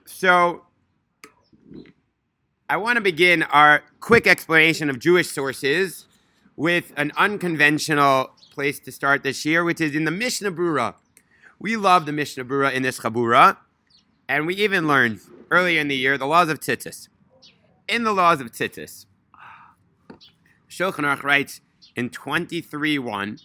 So I want to begin our quick exploration of Jewish sources with an unconventional place to start this year, which is in the Mishnah Brura. We love the Mishnah Brura in this Chabura, and we even learned earlier in the year the laws of Tzitzis. In the laws of Tzitzis, Shulchan Aruch writes in 23:1,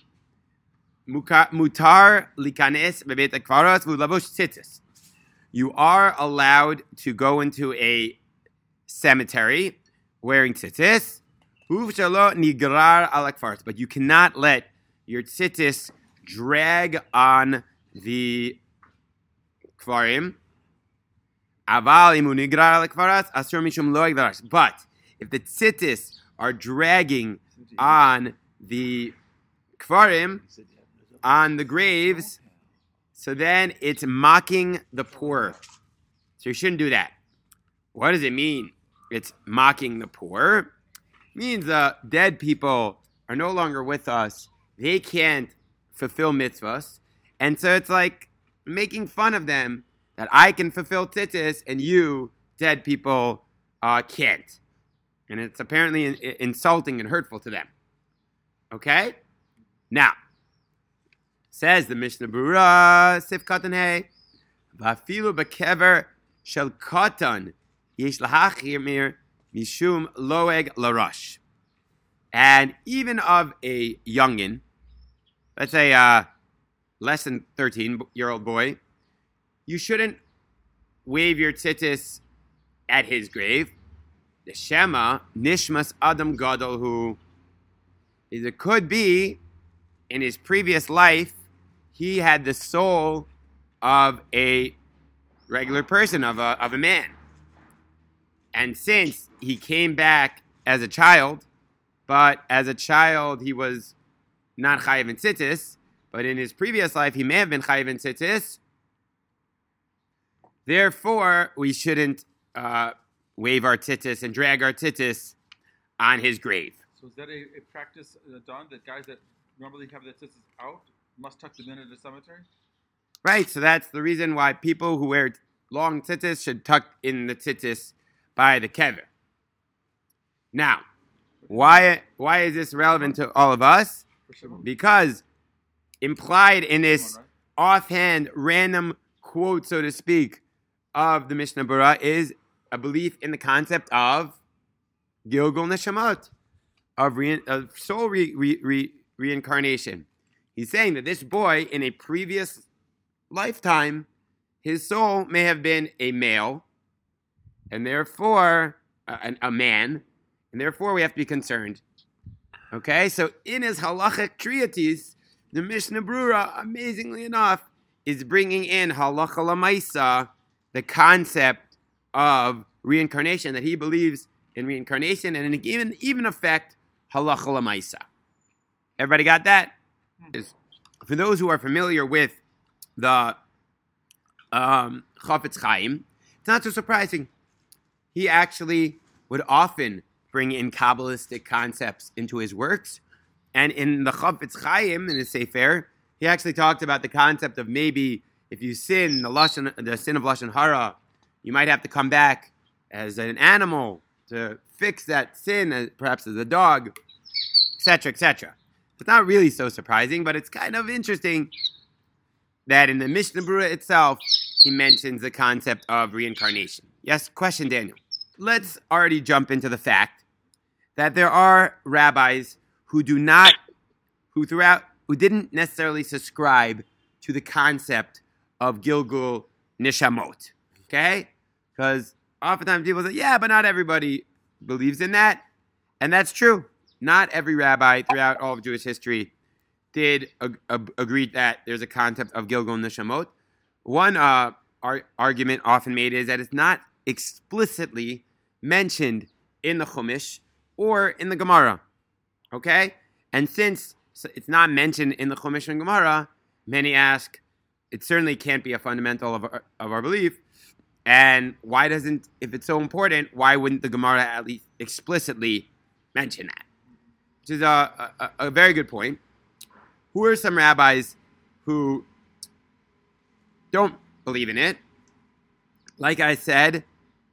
Mutar likanes bebeit hakvaros v'lavosh tzitzis. You are allowed to go into a cemetery wearing tzitzis, nigrar al hakvaros, but you cannot let your tzitzis drag on the kvarim. Aval imu nigrar al hakvaros asur mishum lo hagdaras. But if the tzitzis are dragging on the kvarim, on the graves, so then it's mocking the poor. So you shouldn't do that. What does it mean? It's mocking the poor. It means the dead people are no longer with us. They can't fulfill mitzvahs. And so it's like making fun of them that I can fulfill tzitzis and you, dead people, can't. And it's apparently insulting and hurtful to them. Okay? Now, says the Mishnah Brura, Sif Katan Hey, Vafilu Bekever Shel Katan Yesh Lahachimir Mishum Loeg Larash. And even of a youngin, let's say less than 13-year-old boy, you shouldn't wave your tzitzis at his grave. The Shema Nishmas Adam Gadol, who it could be in his previous life he had the soul of a regular person, of a man. And since he came back as a child, but as a child he was not chayiv in tzitzis, but in his previous life he may have been chayiv in tzitzis, therefore we shouldn't wave our tzitzis and drag our tzitzis on his grave. So is that a practice, Don, that guys that normally have their tzitzis out must tuck them into the cemetery? Right, so that's the reason why people who wear long tzitzis should tuck in the tzitzis by the kever. Now, why is this relevant to all of us? Because implied in this offhand, random quote, so to speak, of the Mishnah Brura is a belief in the concept of Gilgul Neshamot, of soul reincarnation. He's saying that this boy, in a previous lifetime, his soul may have been a male, and therefore a man, and therefore we have to be concerned. Okay, so in his halachic treatise, the Mishnah Brura, amazingly enough, is bringing in halacha lamaisa, the concept of reincarnation, that he believes in reincarnation, and in even effect halacha lamaisa. Everybody got that? For those who are familiar with the Chafetz Chaim, it's not so surprising. He actually would often bring in Kabbalistic concepts into his works. And in the Chafetz Chaim, in his Sefer, he actually talked about the concept of maybe if you sin, the sin of Lashon Hara, you might have to come back as an animal to fix that sin, perhaps as a dog, etc., etc. It's not really so surprising, but it's kind of interesting that in the Mishnah Brura itself, he mentions the concept of reincarnation. Yes, question, Daniel. Let's already jump into the fact that there are rabbis who didn't necessarily subscribe to the concept of Gilgul Nishamot. Okay? Because oftentimes people say, yeah, but not everybody believes in that. And that's true. Not every rabbi throughout all of Jewish history did agree that there's a concept of Gilgul Nishamot. One argument often made is that it's not explicitly mentioned in the Chumash or in the Gemara. Okay? And since it's not mentioned in the Chumash and Gemara, many ask, it certainly can't be a fundamental of our belief. And why doesn't, if it's so important, why wouldn't the Gemara at least explicitly mention that? Which is a very good point. Who are some rabbis who don't believe in it? like I said,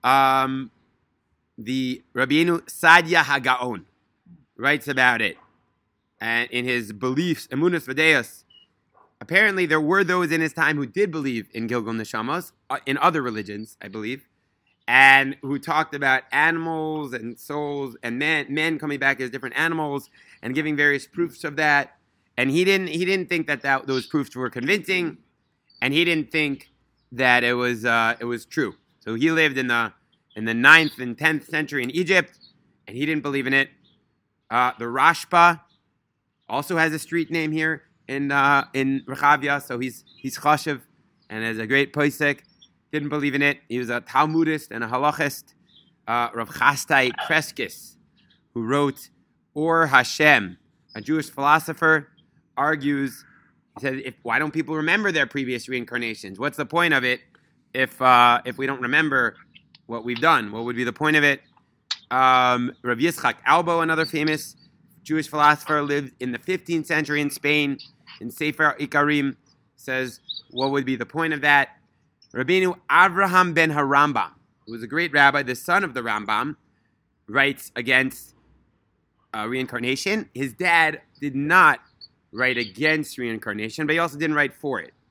the Rabbeinu Sadia Hagaon writes about it, and in his beliefs, Emunas V'Deos. Apparently, there were those in his time who did believe in Gilgul Neshamos, in other religions, I believe, and who talked about animals and souls and men coming back as different animals and giving various proofs of that. And he didn't think that those proofs were convincing, and he didn't think that it was true. So he lived in the 9th and 10th century in Egypt, and he didn't believe in it. The Rashba also has a street name here in Rechavia, so he's chashiv and is a great posek. Didn't believe in it. He was a Talmudist and a halachist. Rav Chastai Kreskis, who wrote Or Hashem, a Jewish philosopher, argues. He said, "Why don't people remember their previous reincarnations? What's the point of it if we don't remember what we've done? What would be the point of it?" Rav Yitzchak Albo, another famous Jewish philosopher, lived in the 15th century in Spain. In Sefer Ikarim, says, what would be the point of that? Rabbeinu Avraham ben Harambam, who was a great rabbi, the son of the Rambam, writes against reincarnation. His dad did not write against reincarnation, but he also didn't write for it.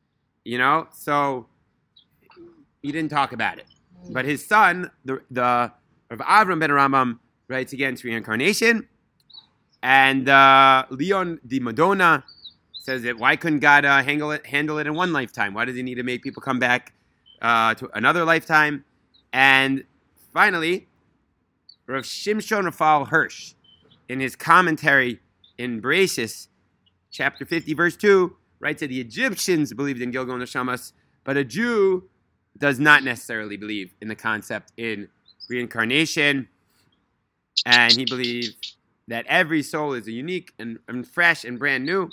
So he didn't talk about it. But his son, the Rav Avraham ben Harambam, writes against reincarnation. And Leon de Madonna says that why couldn't God handle it in one lifetime? Why does he need to make people come back to another lifetime? And finally, Rav Shimshon Raphael Hirsch, in his commentary in Bereshis, chapter 50, verse 2, writes that the Egyptians believed in Gilgul Neshamas, but a Jew does not necessarily believe in the concept in reincarnation. And he believed that every soul is unique and fresh and brand new.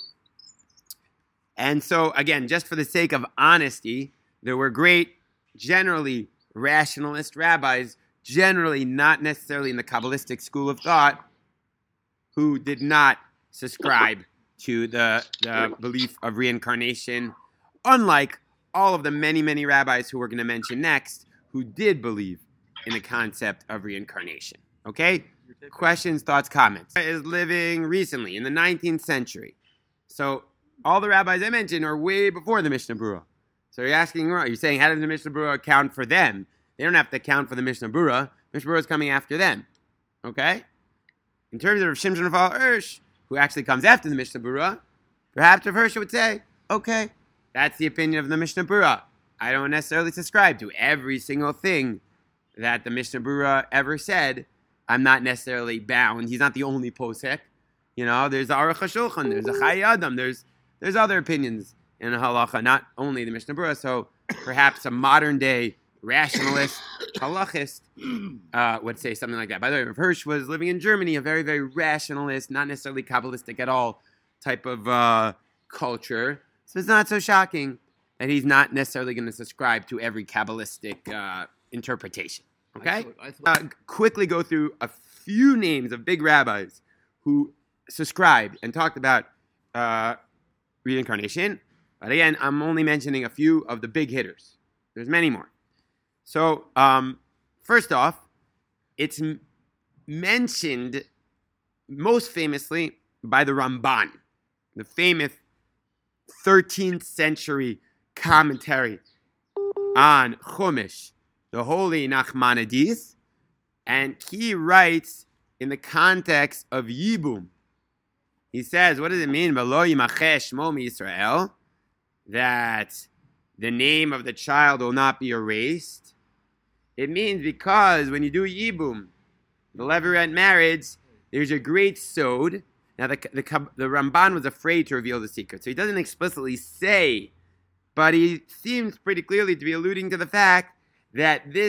And so, again, just for the sake of honesty, there were great, generally rationalist rabbis, generally not necessarily in the Kabbalistic school of thought, who did not subscribe to the belief of reincarnation, unlike all of the many, many rabbis who we're going to mention next, who did believe in the concept of reincarnation. Okay? Questions, thoughts, comments. Is living recently in the 19th century. So all the rabbis I mentioned are way before the Mishnah Berurah. So you're saying, how does the Mishnah Berurah account for them? They don't have to account for the Mishnah Berurah. Mishnah Berurah is coming after them. Okay? In terms of Shimshon Raphael Hirsch, who actually comes after the Mishnah Berurah, perhaps Rav Hirsch would say, okay, that's the opinion of the Mishnah Berurah. I don't necessarily subscribe to every single thing that the Mishnah Berurah ever said. I'm not necessarily bound. He's not the only posek. There's the Aruch HaShulchan, there's the Chai Adam, there's other opinions in the halacha, not only the Mishnah Berurah. So perhaps a modern day rationalist, halachist would say something like that. By the way, Rav Hirsch was living in Germany, a very, very rationalist, not necessarily Kabbalistic at all type of culture. So it's not so shocking that he's not necessarily going to subscribe to every Kabbalistic interpretation. Okay? Quickly go through a few names of big rabbis who subscribed and talked about reincarnation. But again, I'm only mentioning a few of the big hitters. There's many more. So, first off, it's mentioned most famously by the Ramban, the famous 13th century commentary on Chumash, the holy Nachmanides, and he writes in the context of Yibum. He says, what does it mean, V'lo yimachesh shmo miYisrael, that the name of the child will not be erased? It means because when you do Yibum, the Levirate marriage, there's a great sod. Now, the Ramban was afraid to reveal the secret, so he doesn't explicitly say, but he seems pretty clearly to be alluding to the fact that the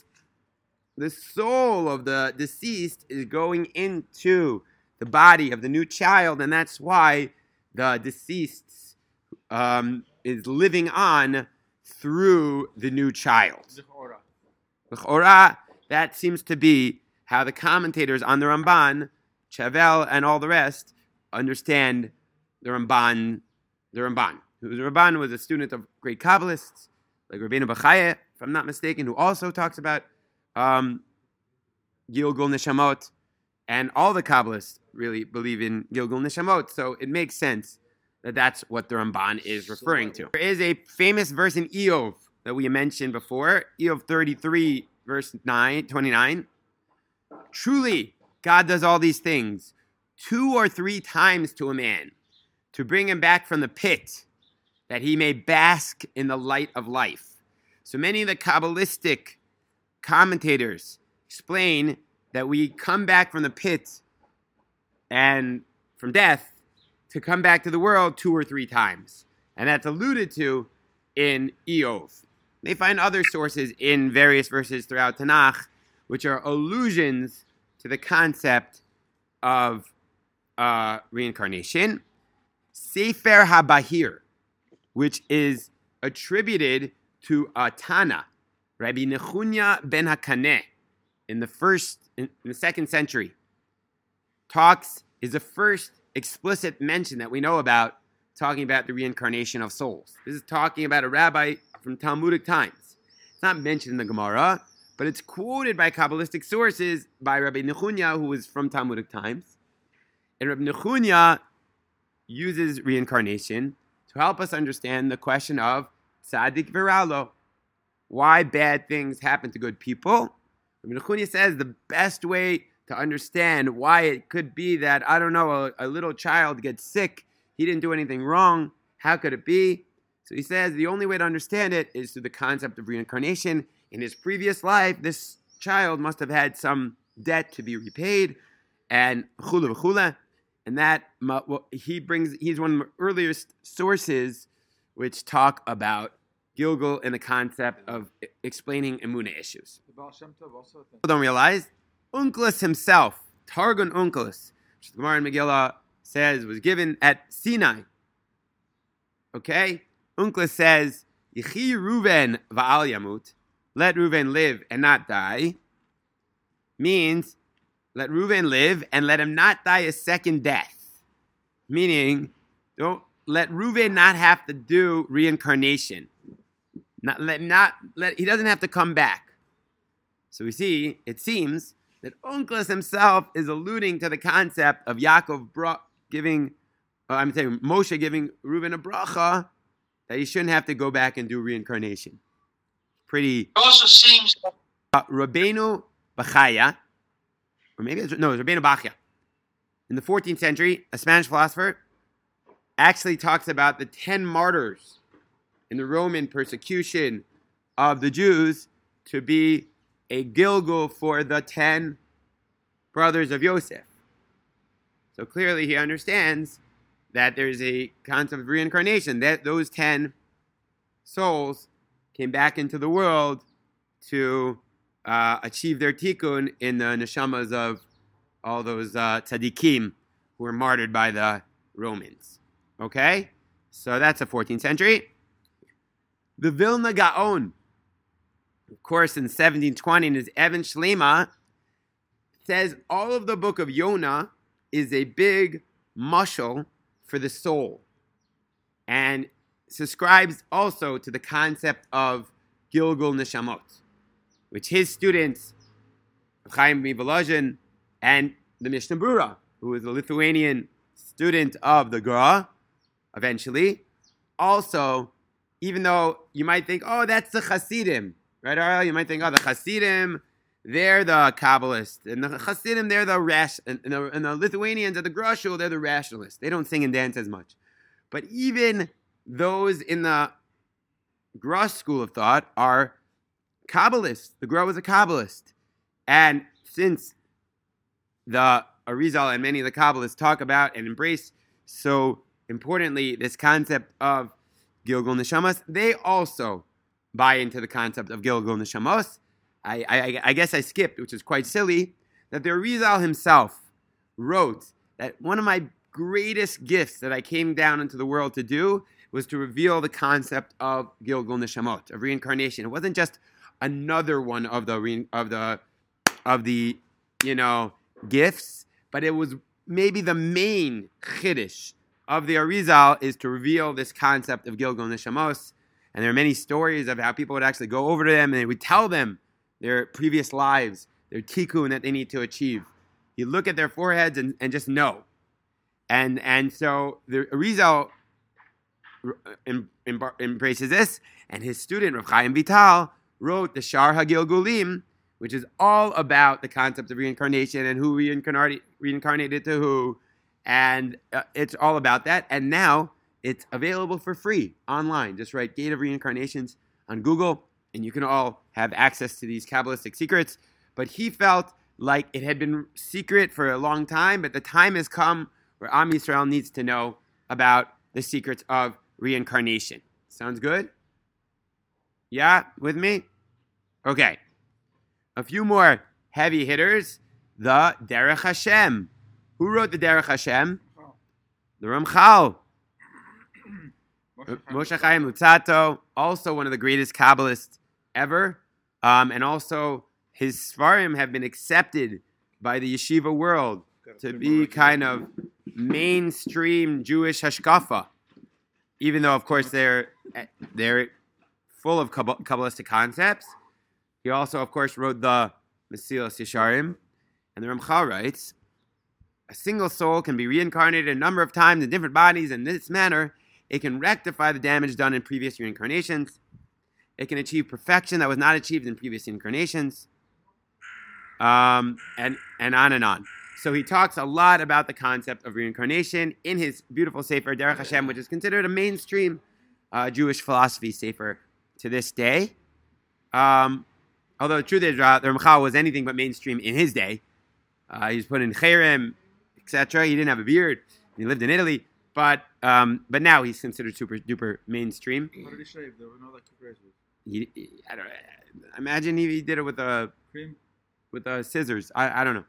soul of the deceased is going into the body of the new child, and that's why the deceased is living on through the new child. L'chora, that seems to be how the commentators on the Ramban, Chavel and all the rest, understand the Ramban. The Ramban was a student of great Kabbalists, like Rabbeinu Bachaya, if I'm not mistaken, who also talks about Gilgul Neshamot, and all the Kabbalists really believe in Gilgul Neshamot, so it makes sense that that's what the Ramban is referring to. There is a famous verse in Eov that we mentioned before, Eov 33, verse 29. Truly, God does all these things 2 or 3 times to a man, to bring him back from the pit, that he may bask in the light of life. So many of the Kabbalistic commentators explain that we come back from the pit and from death to come back to the world 2 or 3 times. And that's alluded to in Eov. They find other sources in various verses throughout Tanakh, which are allusions to the concept of reincarnation. Sefer HaBahir, which is attributed to Tana, Rabbi Nechunya ben Hakaneh, in the 2nd century, is the first explicit mention that we know about talking about the reincarnation of souls. This is talking about a rabbi from Talmudic times. It's not mentioned in the Gemara, but it's quoted by Kabbalistic sources by Rabbi Nechunya, who was from Talmudic times. And Rabbi Nechunya uses reincarnation to help us understand the question of tzaddik v'ralo. Why bad things happen to good people? Rabbi Nechunya says the best way to understand why it could be that, I don't know, a little child gets sick, he didn't do anything wrong, how could it be? So he says the only way to understand it is through the concept of reincarnation. In his previous life, this child must have had some debt to be repaid, and chula v'chula. And that he's one of the earliest sources which talk about Gilgul and the concept of explaining Emunah issues. The Baal Shem Tov also People don't realize Onkelos himself, Targum Onkelos, which the Gemara in Megillah says was given at Sinai. Okay? Onkelos says, Yechi Reuven va'al yamut, let Reuven live and not die, means let Reuven live and let him not die a second death. Meaning, don't let Reuven not have to do reincarnation. He doesn't have to come back. So we see, it seems, that Onkelos himself is alluding to the concept of Moshe giving Reuven a bracha, that he shouldn't have to go back and do reincarnation. It also seems Rabbeinu Bachaya, or maybe it's Rabbeinu Bachya, in the 14th century, a Spanish philosopher, actually talks about the 10 martyrs in the Roman persecution of the Jews to be a Gilgul for the 10 brothers of Yosef. So clearly he understands that there's a concept of reincarnation, that those 10 souls came back into the world to achieve their tikkun in the neshamas of all those tzaddikim who were martyred by the Romans. Okay? So that's the 14th century. The Vilna Gaon, of course, in 1720, in his Even Shlema, says all of the book of Yonah is a big mashal for the soul, and subscribes also to the concept of Gilgul Neshamot, which his students, Chaim Volozhin and the Mishnah Brura, who was a Lithuanian student of the Gra, eventually, also, even though you might think, oh, that's the Hasidim, right, Ariel? You might think, oh, the Hasidim, they're the Kabbalists, and the Hasidim, they're the and the Lithuanians at the Gra Shul, they're the rationalists. They don't sing and dance as much. But even those in the Gra school of thought are Kabbalists. The Gra was a Kabbalist. And since the Arizal and many of the Kabbalists talk about and embrace so importantly this concept of Gilgul Neshamas, they also buy into the concept of Gilgul Neshamos. I guess I skipped, which is quite silly, that the Arizal himself wrote that one of my greatest gifts that I came down into the world to do was to reveal the concept of Gilgul Neshamot, of reincarnation. It wasn't just another one of the gifts, but it was maybe the main chiddush of the Arizal is to reveal this concept of Gilgul Neshamos, And there are many stories of how people would actually go over to them and they would tell them their previous lives, their tikkun that they need to achieve. You look at their foreheads and just know. And so the Arizal embraces this, and his student, Rav Chaim Vital, wrote the Shar HaGilgulim, which is all about the concept of reincarnation and who reincarnated to who, and it's all about that. And now it's available for free online. Just write Gate of Reincarnations on Google, and you can all have access to these Kabbalistic secrets. But he felt like it had been secret for a long time, but the time has come where Am Yisrael needs to know about the secrets of reincarnation. Sounds good? Yeah, with me? Okay. A few more heavy hitters. The Derech Hashem. Who wrote the Derech Hashem? The Ramchal. Moshe Chaim Luzzatto, also one of the greatest Kabbalists ever. And also his Sfarim have been accepted by the yeshiva world to be kind of mainstream Jewish hashkafa. Even though, of course, they're full of Kabbalistic concepts. He also, of course, wrote the Mesilas Yesharim. And the Ramchal writes, a single soul can be reincarnated a number of times in different bodies. In this manner, it can rectify the damage done in previous reincarnations. It can achieve perfection that was not achieved in previous incarnations. And on and on. So he talks a lot about the concept of reincarnation in his beautiful Sefer Derech Hashem, which is considered a mainstream Jewish philosophy sefer to this day. Although the truth is, the Ramchal was anything but mainstream in his day. He was put in Cherem, etc. He didn't have a beard. He lived in Italy, but now he's considered super duper mainstream. How did he shave? There were no like razors. I don't imagine he did it with Cream. With scissors. I don't know.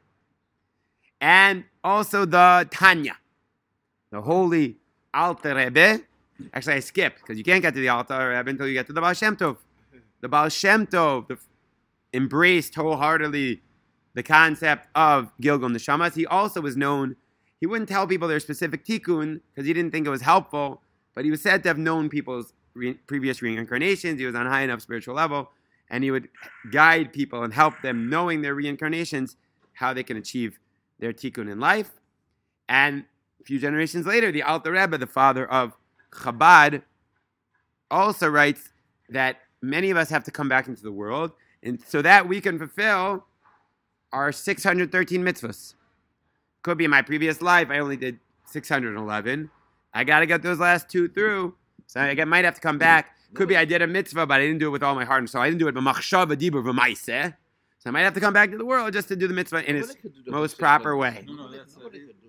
And also the Tanya, the holy Alter Rebbe. Actually, I skipped because you can't get to the Alter Rebbe until you get to the Baal Shem Tov. The Baal Shem Tov embraced wholeheartedly the concept of Gilgul Neshamas. He also was known, he wouldn't tell people their specific tikkun because he didn't think it was helpful, but he was said to have known people's previous reincarnations. He was on a high enough spiritual level, and he would guide people and help them knowing their reincarnations, how they can achieve their tikkun in life. And a few generations later, the Alter Rebbe, the father of Chabad, also writes that many of us have to come back into the world, and so that we can fulfill our 613 mitzvahs. Could be in my previous life, I only did 611. I got to get those last two through, so I might have to come back. Could be I did a mitzvah, but I didn't do it with all my heart and soul. I didn't do it b'machshava dibur v'maiseh. So I might have to come back to the world just to do the mitzvah in its most proper way. No, that's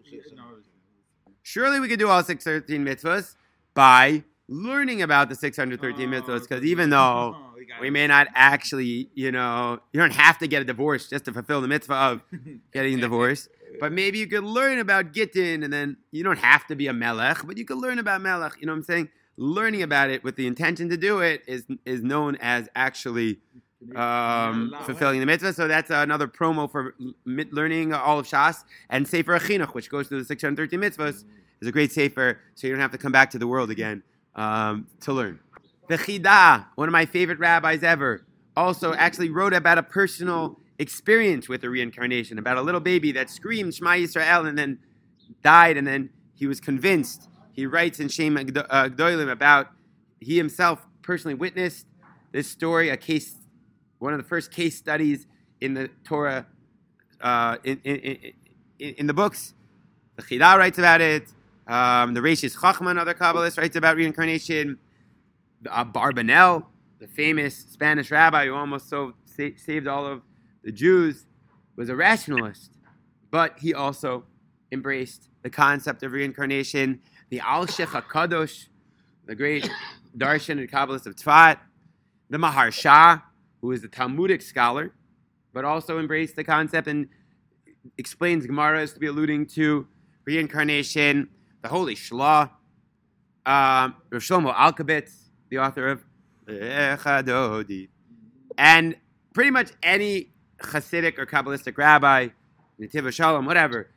Surely we could do all 613 mitzvahs by learning about the 613 mitzvahs, because even though we may not actually, you don't have to get a divorce just to fulfill the mitzvah of getting a divorce, but maybe you could learn about Gittin, and then you don't have to be a melech, but you could learn about melech, you know what I'm saying? Learning about it with the intention to do it is known as actually fulfilling the mitzvah. So that's another promo for learning all of Shas. And Sefer Chinuch, which goes through the 613 mitzvahs, is a great sefer, so you don't have to come back to the world again to learn. The Chida, one of my favorite rabbis ever, also actually wrote about a personal experience with the reincarnation, about a little baby that screamed Shema Yisrael and then died, and then he was convinced. He writes in Shem Gdolim about he himself personally witnessed this story, one of the first case studies in the Torah, in the books. The Chida writes about it. The Reishis Chachma, another Kabbalist, writes about reincarnation. Barbanel, the famous Spanish rabbi who almost saved all of the Jews, was a rationalist, but he also embraced the concept of reincarnation. The Al-Sheikh HaKadosh, the great Darshan and Kabbalist of Tzfat. The Maharsha, who is a Talmudic scholar, but also embraced the concept and explains Gemara as to be alluding to reincarnation. The Holy Shlah, Rav Shlomo Alkabetz, the author of Echadodi, and pretty much any Hasidic or Kabbalistic rabbi, Netiv Shalom, whatever.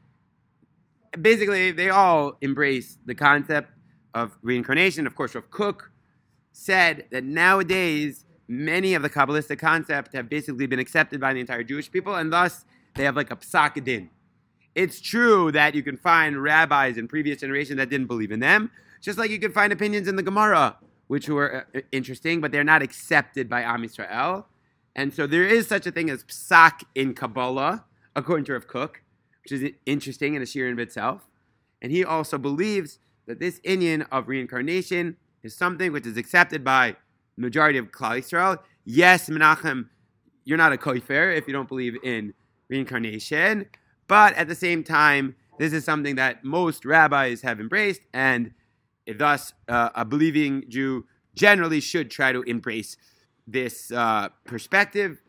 Basically, they all embrace the concept of reincarnation. Of course, Rav Kook said that nowadays many of the Kabbalistic concepts have basically been accepted by the entire Jewish people, and thus they have like a psak din. It's true that you can find rabbis in previous generations that didn't believe in them, just like you can find opinions in the Gemara, which were interesting, but they're not accepted by Am Yisrael. And so there is such a thing as psak in Kabbalah, according to Rav Kook, which is interesting in a shir in itself. And he also believes that this inyan of reincarnation is something which is accepted by the majority of Klal Yisrael. Yes, Menachem, you're not a koifer if you don't believe in reincarnation, but at the same time, this is something that most rabbis have embraced, and thus a believing Jew generally should try to embrace this perspective.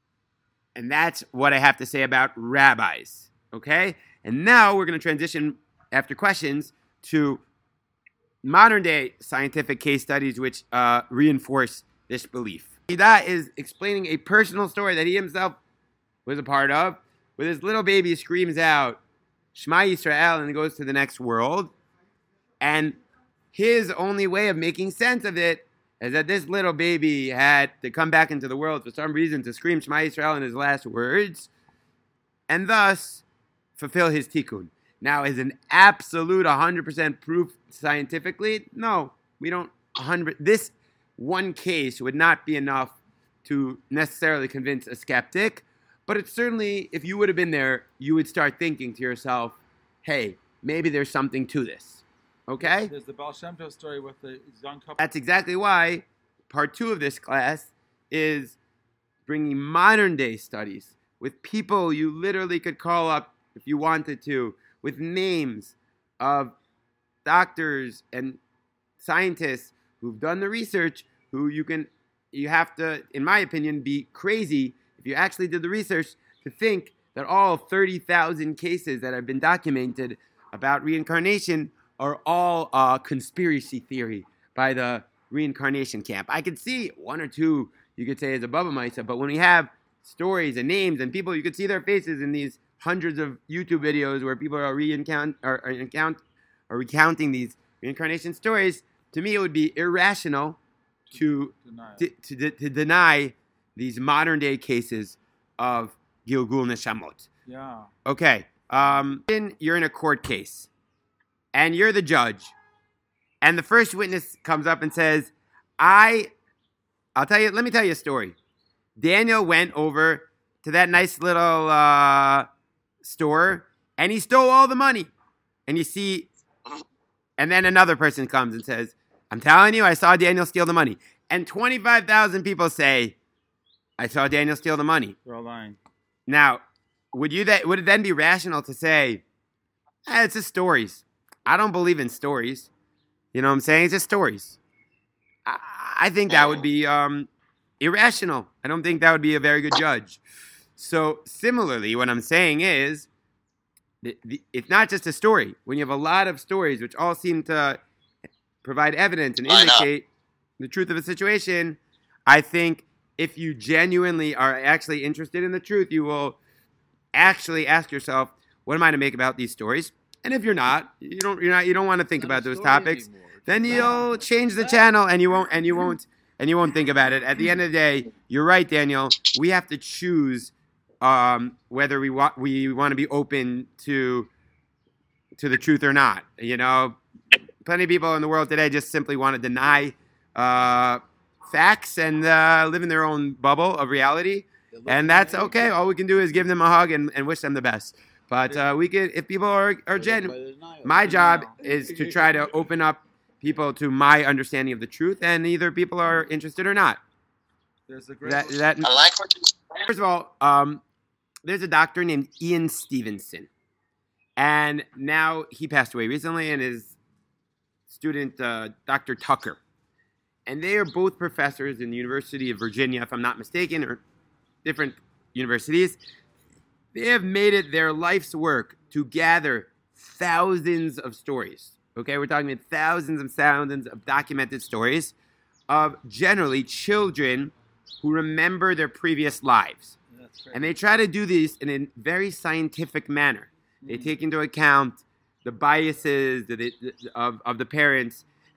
And that's what I have to say about rabbis. Okay? And now we're going to transition, after questions, to modern day scientific case studies which reinforce this belief. Ida is explaining a personal story that he himself was a part of, where this little baby screams out, Shema Yisrael, and goes to the next world. And his only way of making sense of it is that this little baby had to come back into the world for some reason to scream Shema Yisrael in his last words, and thus fulfill his tikkun. Now, is an absolute 100% proof scientifically? No, we don't. This one case would not be enough to necessarily convince a skeptic, but it's certainly, if you would have been there, you would start thinking to yourself, hey, maybe there's something to this. Okay? There's the Baal Shem Tov story with the young couple. That's exactly why part 2 of this class is bringing modern day studies with people you literally could call up if you wanted to, with names of doctors and scientists who've done the research, who you have to, in my opinion, be crazy if you actually did the research to think that all 30,000 cases that have been documented about reincarnation are all conspiracy theory by the reincarnation camp. I could see one or two you could say is above a Maisa, but when we have stories and names and people, you could see their faces in these hundreds of YouTube videos where people are recounting these reincarnation stories. To me, it would be irrational to deny these modern day cases of Gilgul Neshamot. Yeah. Okay. You're in a court case, and you're the judge, and the first witness comes up and says, let me tell you a story. Daniel went over to that nice little store, and he stole all the money. And you see, and then another person comes and says, I'm telling you, I saw Daniel steal the money. And 25,000 people say, I saw Daniel steal the money. They're all lying. Now, would it then be rational to say, it's just stories. I don't believe in stories. You know what I'm saying? It's just stories. I think that would be irrational. I don't think that would be a very good judge. So similarly, what I'm saying is, it's not just a story. When you have a lot of stories which all seem to provide evidence and indicate the truth of a situation, I think if you genuinely are actually interested in the truth, you will actually ask yourself, what am I to make about these stories? And if you're not, you don't want to think about those topics, then you'll change the channel and you won't think about it. At the end of the day, you're right, Daniel. We have to choose whether we want to be open to the truth or not. You know, plenty of people in the world today just simply want to deny facts and live in their own bubble of reality, and that's okay. All we can do is give them a hug and wish them the best. But if people are genuine, my job is to try to open up people to my understanding of the truth, and either people are interested or not. There's a great I like what you said. First of all, there's a doctor named Ian Stevenson, and now he passed away recently, and his student, Dr. Tucker. And they are both professors in the University of Virginia, if I'm not mistaken, or different universities. They have made it their life's work to gather thousands of stories. Okay, we're talking about thousands and thousands of documented stories of generally children who remember their previous lives. And they try to do this in a very scientific manner. They take into account the biases of the parents.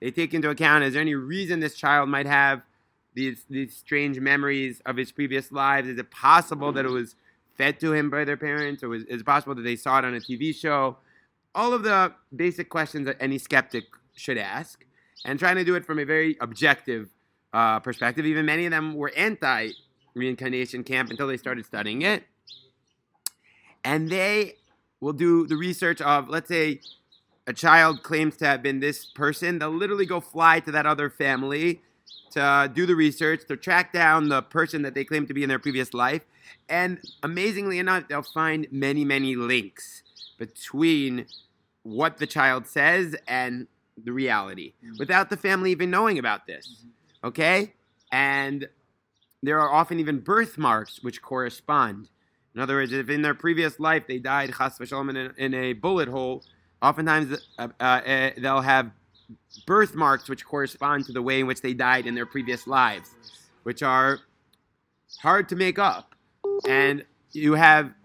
they take into account, is there any reason this child might have these strange memories of his previous lives? Is it possible that it was fed to him by their parents, or is it possible that they saw it on a TV show? All of the basic questions that any skeptic should ask, and trying to do it from a very objective perspective. Even many of them were anti-reincarnation camp until they started studying it. And they will do the research of, let's say, a child claims to have been this person. They'll literally go fly to that other family to do the research, to track down the person that they claim to be in their previous life. And amazingly enough, they'll find many, many links between what the child says and the reality, without the family even knowing about this. Okay? And there are often even birthmarks which correspond. In other words, if in their previous life they died chas v'shalom in a bullet hole, oftentimes they'll have birthmarks which correspond to the way in which they died in their previous lives, which are hard to make up. And you have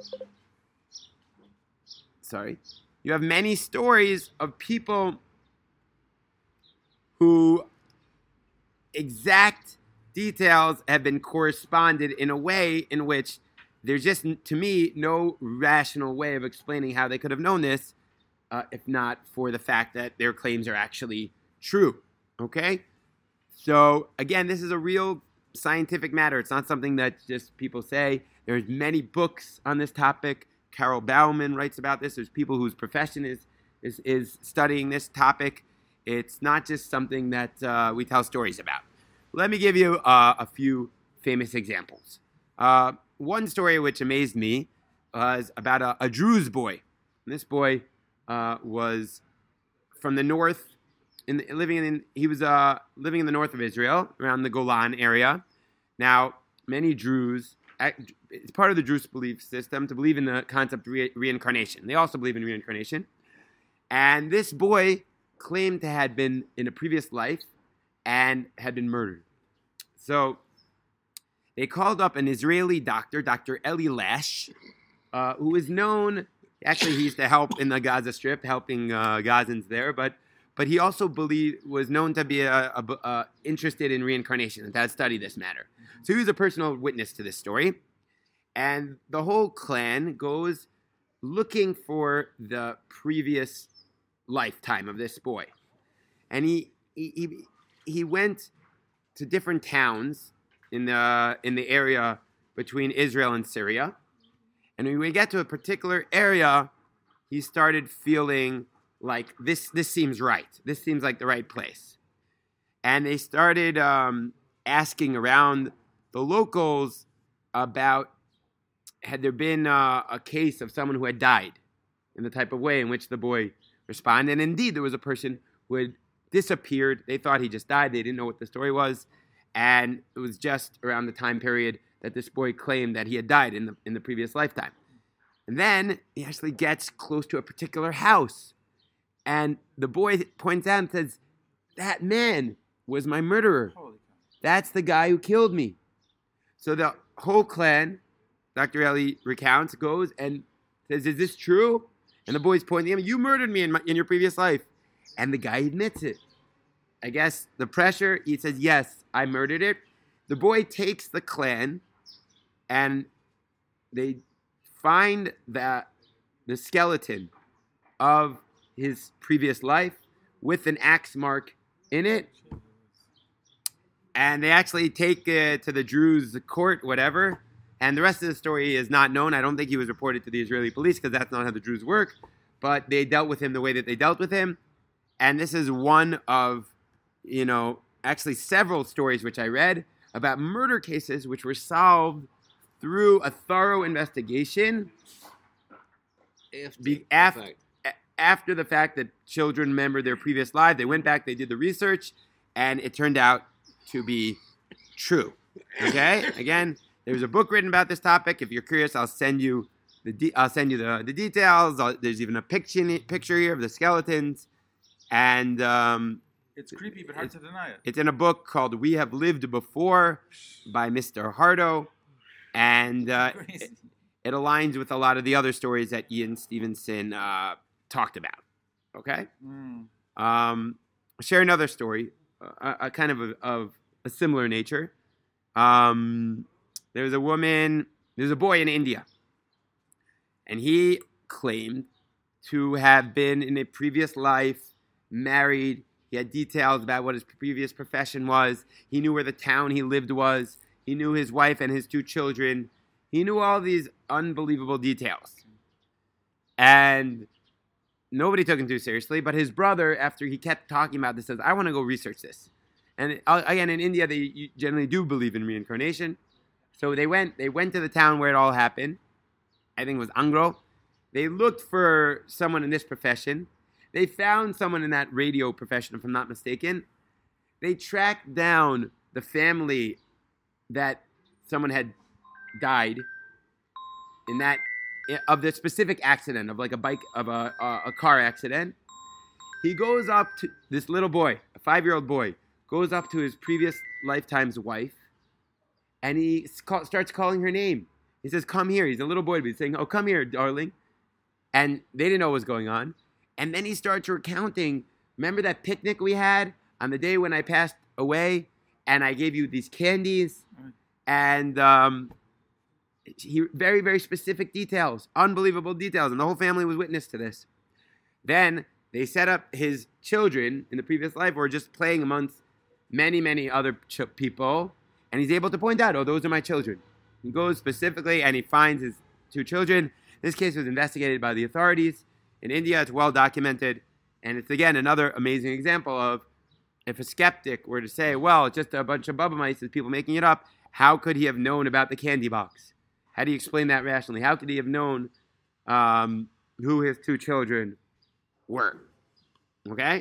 many stories of people who exact details have been corresponded in a way in which there's just, to me, no rational way of explaining how they could have known this, if not for the fact that their claims are actually true. Okay? So, again, this is a real scientific matter. It's not something that just people say. There's many books on this topic. Carol Bauman writes about this. There's people whose profession is studying this topic. It's not just something that we tell stories about. Let me give you a few famous examples. One story which amazed me was about a Druze boy. And this boy was from the north, living in the north of Israel, around the Golan area. Now, many Druze, it's part of the Druze belief system to believe in the concept of reincarnation. They also believe in reincarnation. And this boy claimed to have been in a previous life and had been murdered. So they called up an Israeli doctor, Dr. Eli Lash, who is known, actually he used to help in the Gaza Strip, helping Gazans there, but he also was known to be interested in reincarnation and had studied this matter. So he was a personal witness to this story. And the whole clan goes looking for the previous lifetime of this boy. And he went to different towns in the area between Israel and Syria. And when we get to a particular area, he started feeling like this seems right. This seems like the right place. And they started asking around the locals about, had there been a case of someone who had died in the type of way in which the boy responded. And indeed, there was a person who had disappeared. They thought he just died. They didn't know what the story was. And it was just around the time period that this boy claimed that he had died in the previous lifetime. And then he actually gets close to a particular house. And the boy points out and says, that man was my murderer. That's the guy who killed me. So the whole clan, Dr. Eli recounts, goes and says, is this true? And the boy's pointing at him, you murdered me in your previous life. And the guy admits it. I guess the pressure, he says, yes, I murdered it. The boy takes the clan and they find the skeleton of his previous life with an axe mark in it. And they actually take it to the Druze court, whatever. And the rest of the story is not known. I don't think he was reported to the Israeli police because that's not how the Druze work. But they dealt with him the way that they dealt with him. And this is one of, actually several stories which I read about murder cases which were solved through a thorough investigation after the fact that children remembered their previous life. They went back, they did the research, and it turned out to be true. Okay? Again, there's a book written about this topic. If you're curious, I'll send you the details. There's even a picture here of the skeletons. And it's creepy, but hard to deny it. It's in a book called We Have Lived Before by Mr. Hardo. And it aligns with a lot of the other stories that Ian Stevenson talked about. Okay? share another story, a kind of a similar nature. There's a boy in India, and he claimed to have been in a previous life married. He had details about what his previous profession was. He knew where the town he lived was. He knew his wife and his 2 children. He knew all these unbelievable details. And nobody took him too seriously, but his brother, after he kept talking about this, says, I want to go research this. And again, in India, they generally do believe in reincarnation. So they went to the town where it all happened. I think it was Angro. They looked for someone in this profession. They found someone in that radio profession, if I'm not mistaken. They tracked down the family that someone had died in that of the specific accident of like a car accident. He goes up to this little boy, a 5-year-old boy, goes up to his previous lifetime's wife, and he starts calling her name. He says, "Come here." He's a little boy, but he's saying, "Oh, come here, darling." And they didn't know what was going on. And then he starts recounting, remember that picnic we had on the day when I passed away, and I gave you these candies, and very, very specific details, unbelievable details, and the whole family was witness to this. Then they set up his children in the previous life were just playing amongst many, many other people, and he's able to point out, oh, those are my children. He goes specifically and he finds his 2 children. This case was investigated by the authorities. In India, it's well documented, and it's, again, another amazing example of if a skeptic were to say, well, it's just a bunch of Bubba mice, it's people making it up, how could he have known about the candy box? How do you explain that rationally? How could he have known who his 2 children were? Okay?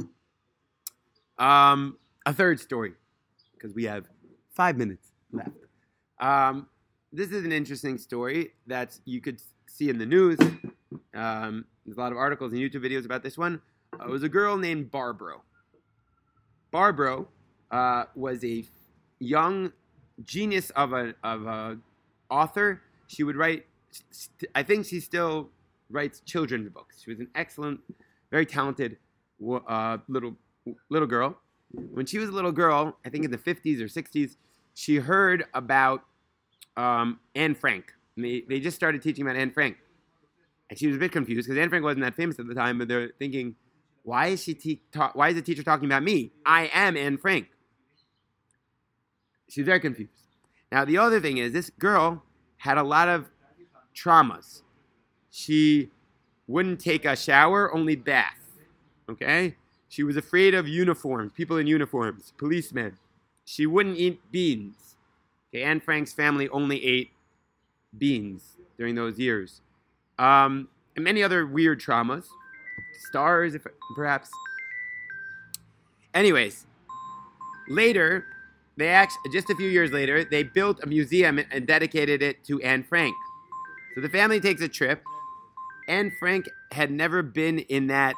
A third story, because we have 5 minutes left. This is an interesting story that you could see in the news. There's a lot of articles and YouTube videos about this one. It was a girl named Barbro. Barbro was a young genius of a author. She would write, I think she still writes children's books. She was an excellent, very talented little girl. When she was a little girl, I think in the 50s or 60s, she heard about Anne Frank. And they just started teaching about Anne Frank. And she was a bit confused because Anne Frank wasn't that famous at the time, but they're thinking, why is the teacher talking about me? I am Anne Frank. She's very confused. Now, the other thing is, this girl had a lot of traumas. She wouldn't take a shower, only bath. Okay? She was afraid of uniforms, people in uniforms, policemen. She wouldn't eat beans. Okay, Anne Frank's family only ate beans during those years. And many other weird traumas. Stars, perhaps. Anyways, later, just a few years later, they built a museum and dedicated it to Anne Frank. So the family takes a trip. Anne Frank had never been in that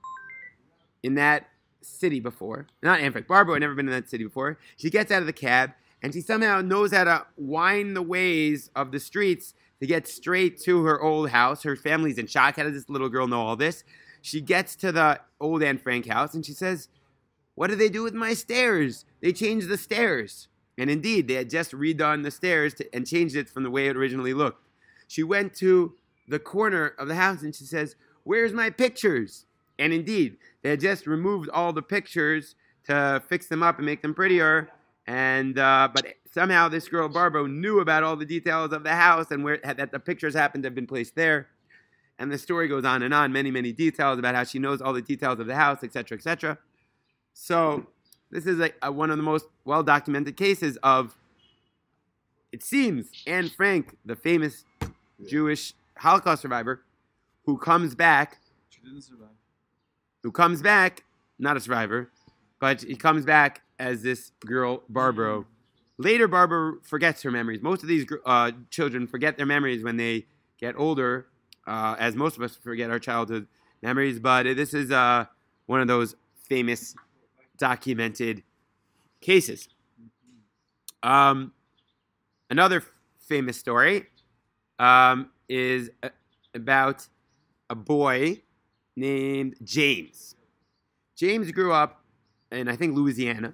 city before. Not Anne Frank. Barbara had never been in that city before. She gets out of the cab, and she somehow knows how to wind the ways of the streets to get straight to her old house. Her family's in shock. How does this little girl know all this? She gets to the old Anne Frank house, and she says, what did they do with my stairs? They changed the stairs. And indeed, they had just redone the stairs and changed it from the way it originally looked. She went to the corner of the house, and she says, where's my pictures? And indeed, they had just removed all the pictures to fix them up and make them prettier. And but somehow this girl, Barbara, knew about all the details of the house and that the pictures happened to have been placed there. And the story goes on and on, many, many details about how she knows all the details of the house, etc., etc. So this is one of the most well-documented cases of, it seems, Anne Frank, the famous Jewish Holocaust survivor, who comes back. She didn't survive. Who comes back, not a survivor, but he comes back as this girl, Barbara. Later, Barbara forgets her memories. Most of these children forget their memories when they get older, as most of us forget our childhood memories. But this is one of those famous documented cases. Another famous story is about a boy named James. James grew up in, I think, Louisiana.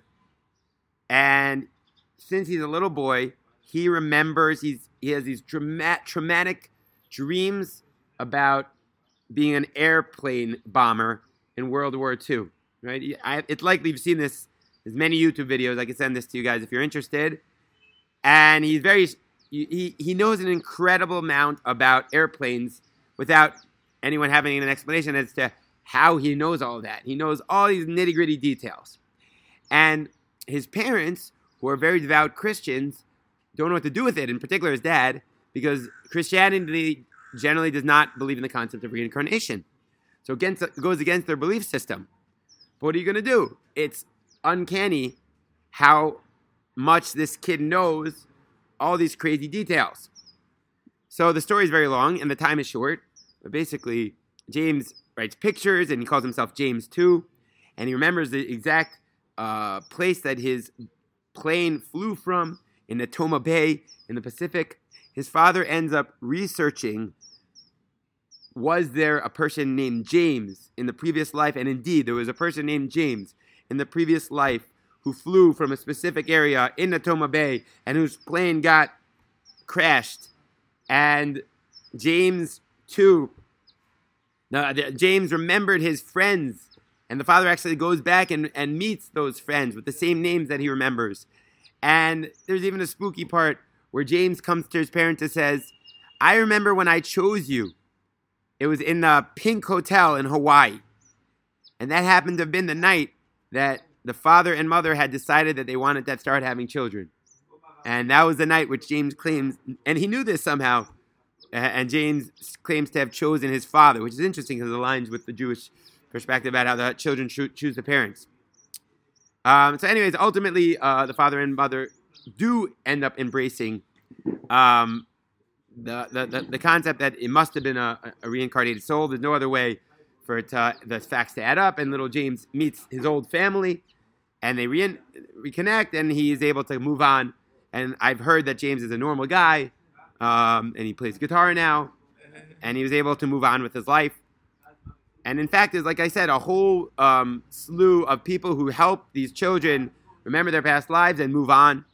And since he's a little boy, he remembers, he has these traumatic dreams about being an airplane bomber in World War II. Right? It's likely you've seen this. There's many YouTube videos. I can send this to you guys if you're interested. And he's he knows an incredible amount about airplanes without anyone having an explanation as to how he knows all that. He knows all these nitty-gritty details. And his parents, who are very devout Christians, don't know what to do with it, in particular his dad, because Christianity generally does not believe in the concept of reincarnation. So it goes against their belief system. But what are you going to do? It's uncanny how much this kid knows all these crazy details. So the story is very long and the time is short. But basically, James writes pictures and he calls himself James 2. And he remembers the exact place that his plane flew from in Natoma Bay in the Pacific. His father ends up researching, was there a person named James in the previous life? And indeed, there was a person named James in the previous life who flew from a specific area in Natoma Bay and whose plane got crashed. And James, too, James remembered his friends. And the father actually goes back and meets those friends with the same names that he remembers. And there's even a spooky part where James comes to his parents and says, I remember when I chose you. It was in the Pink Hotel in Hawaii. And that happened to have been the night that the father and mother had decided that they wanted to start having children. And that was the night which James claims, and he knew this somehow, and James claims to have chosen his father, which is interesting because it aligns with the Jewish perspective about how the children choose the parents. So anyways, ultimately, the father and mother do end up embracing the concept that it must have been a reincarnated soul. There's no other way for the facts to add up. And little James meets his old family, and they reconnect, and he is able to move on. And I've heard that James is a normal guy, and he plays guitar now, and he was able to move on with his life. And in fact, there's, like I said, a whole slew of people who help these children remember their past lives and move on.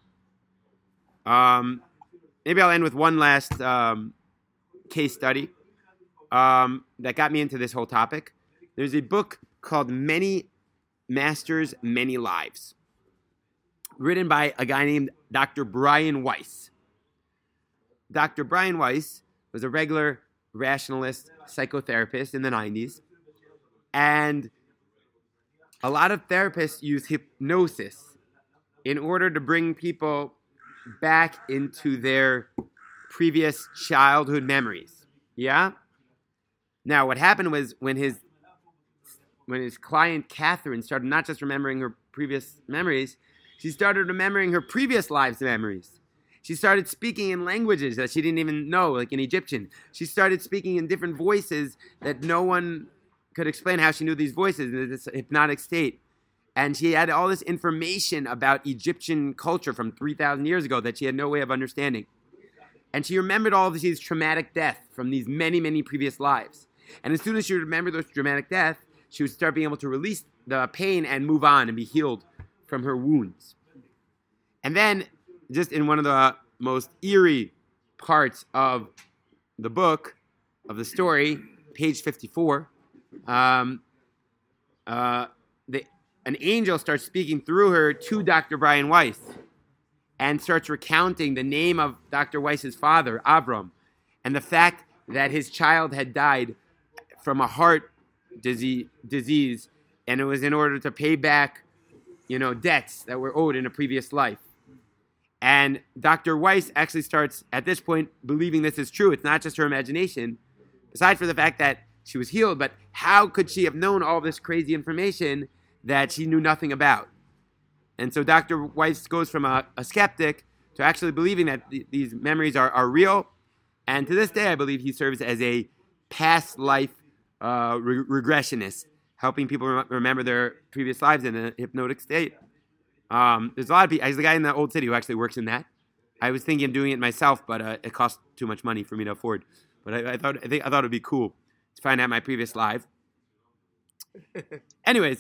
Maybe I'll end with one last case study that got me into this whole topic. There's a book called Many Masters, Many Lives, written by a guy named Dr. Brian Weiss. Dr. Brian Weiss was a regular rationalist psychotherapist in the 90s. And a lot of therapists use hypnosis in order to bring people back into their previous childhood memories. Yeah? Now, what happened was when his client, Catherine, started not just remembering her previous memories, she started remembering her previous lives' memories. She started speaking in languages that she didn't even know, like in Egyptian. She started speaking in different voices that no one could explain how she knew these voices in this hypnotic state. And she had all this information about Egyptian culture from 3,000 years ago that she had no way of understanding. And she remembered all of these traumatic deaths from these many, many previous lives. And as soon as she remembered those traumatic deaths, she would start being able to release the pain and move on and be healed from her wounds. And then, just in one of the most eerie parts of the book, of the story, page 54, an angel starts speaking through her to Dr. Brian Weiss and starts recounting the name of Dr. Weiss's father, Avram, and the fact that his child had died from a heart disease, and it was in order to pay back, debts that were owed in a previous life. And Dr. Weiss actually starts, at this point, believing this is true. It's not just her imagination, aside from the fact that she was healed, but how could she have known all this crazy information that she knew nothing about? And so Dr. Weiss goes from a skeptic to actually believing that these memories are real. And to this day, I believe he serves as a past life regressionist, helping people remember their previous lives in a hypnotic state. There's a lot of people. There's a guy in the Old City who actually works in that. I was thinking of doing it myself, but it cost too much money for me to afford. But I thought it'd be cool to find out my previous life. Anyways,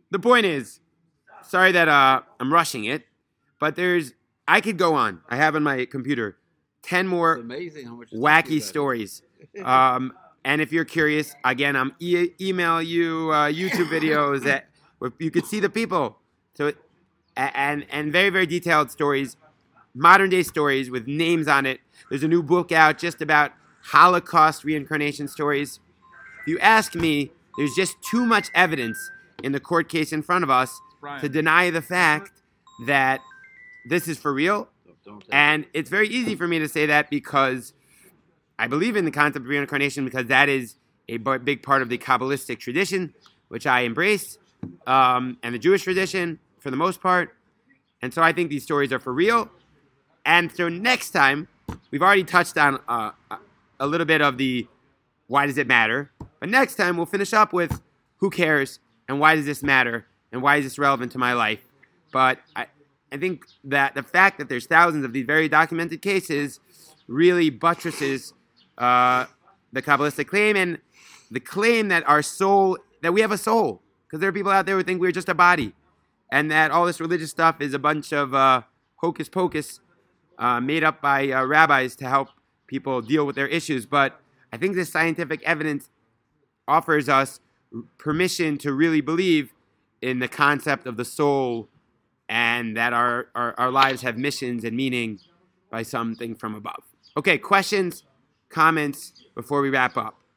the point is, sorry that I'm rushing it, but I could go on. I have on my computer 10 more It's amazing how much wacky stories. And if you're curious, again, I'm email you YouTube videos that where you could see the people. So, and very, very detailed stories, modern day stories with names on it. There's a new book out just about Holocaust reincarnation stories. If you ask me, there's just too much evidence in the court case in front of us Brian. to deny the fact that this is for real. And it's very easy for me to say that because I believe in the concept of reincarnation because that is a big part of the Kabbalistic tradition, which I embrace, and the Jewish tradition for the most part. And so I think these stories are for real. And so next time, we've already touched on a little bit of the why does it matter. But next time, we'll finish up with who cares and why does this matter and why is this relevant to my life. But I think that the fact that there's thousands of these very documented cases really buttresses the Kabbalistic claim and the claim that that we have a soul. Because there are people out there who think we're just a body. And that all this religious stuff is a bunch of hocus pocus made up by rabbis to help people deal with their issues. But I think this scientific evidence offers us permission to really believe in the concept of the soul and that our lives have missions and meaning by something from above. Okay, questions, comments before we wrap up?